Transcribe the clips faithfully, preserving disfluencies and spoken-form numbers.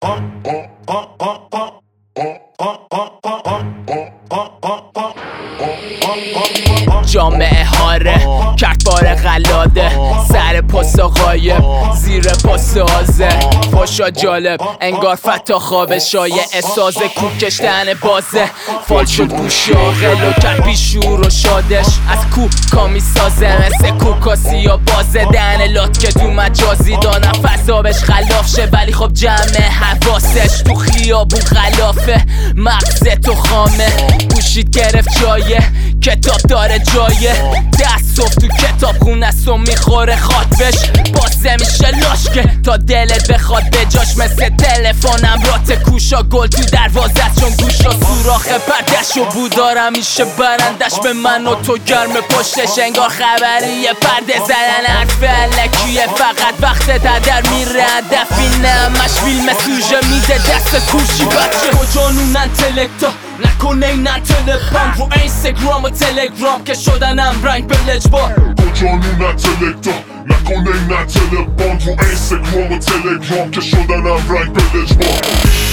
جامعه هاره کرد بار غلاده سر پاسا غایب زیر پاسا آزه فاشا جالب انگار فتا خواب شایع اساز کوک کشتن بازه فال شد گوشا غلو کرد بیشور و شادش از کو کامی سازه مثل کوکاسی یا بازه دهن لات که تو مجازی دانم فضابش خلاف شه ولی خب جمع حواسش تو خیابون خلافه مغز تو خامه گوشید گرفت جایه کتاب داره جایه دست صفت تو کتاب خونه سو میخوره خاطبش بازه میشه لاشکه تا دلت بخواد به جاش مثل تلفنم رات کوشا گل تو دروازه چون گوشا سوراخ پردش و بودارم میشه برندش به من و تو گرم پشتش انگار خبریه پرده زدن حرف علکیه فقط وقت در میره هدفی نمش فیلم سوژه میده دست کوشی بچه کجانونن تلکتا نکنه اینن تلپان رو اینستاگرام و تلگرام که شدنم رنگ به لجبار کجانونن تلکتا نکنه اینن تلپان رو اینستاگرام و تلگرام که شدنم رنگ به لجبار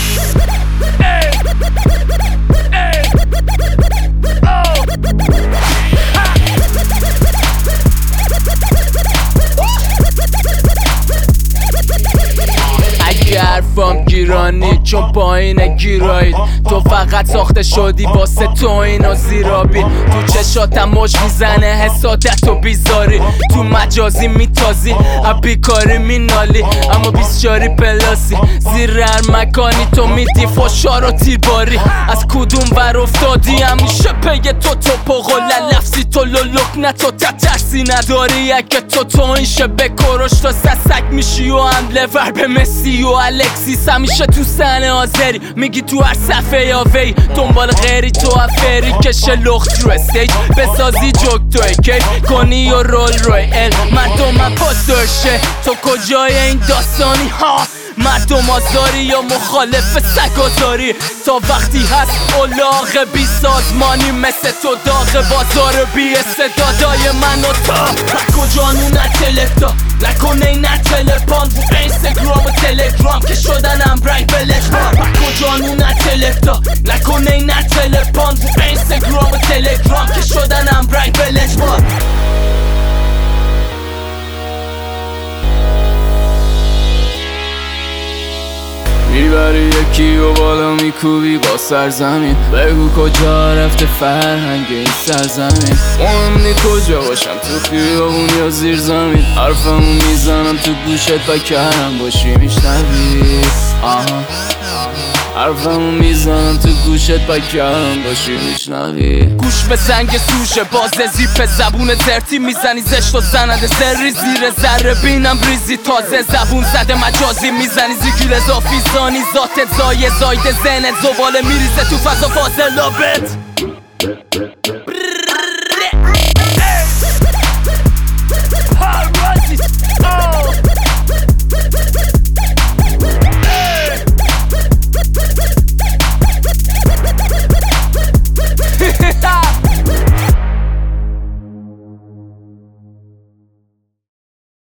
حرفام گیرانی چون پایین گیرایید تو فقط ساخته شدی واسه تو اینو زیرابی تو چشاتم مش میزنه حسادت و بیزاری تو مجازی میتازی اب بیکاری مینالی اما بیسچاری پلاسی زیر هر مکانی تو میدی فشار و تیرباری از کدوم بر افتادی همیشه پی تو تو پاقل لفظی تو لولک نه تو تترسی نداری اگه تو تو این شبه کروش تو سسک میشی و حمله ور به مسی و الکسیس همیشه تو سحنه حاضری میگی تو هر صفحه یا وی دنبال غیری تو افری کشه لخت رو استیج بسازی جوک تو کیف کنی و رول روی ال مردم پاسدرشه تو کجای این داستانی ها مردم آزاری یا مخالف سگازاری تا وقتی هست اولاغ بی سازمانی مثل تو داغ بازار بی استعدادای من و تا کجانونن تلکتا نکنه اینن تلپان رو اینستاگرام و تلگرام که شدنم رنگ به لجبار کجانونن تلکتا نکنه اینن تلپان رو اینستاگرام و تلگرام که شدنم رنگ به لجبار میبری یکی و بالا میکوبی با سرزمین بگو کجا رفته فرهنگ این سرزمین مهم نی کجا باشم تو خیابون یا زیر زمین حرفمو میزنم تو گوشت و کردم باشی میشنوی آها حرفمو میزنم تو گوشت با کردم باشی میشنوی گوش به زنگ سوشه باز زیپ زبون زرتی میزنی زشت و زنده زری زیر ذره بینم ریزی تازه زبون زده مجازی میزنی زیگیل اضافی زانی ذات زای زاید زنت زباله میریزه تو فضا فاصله بت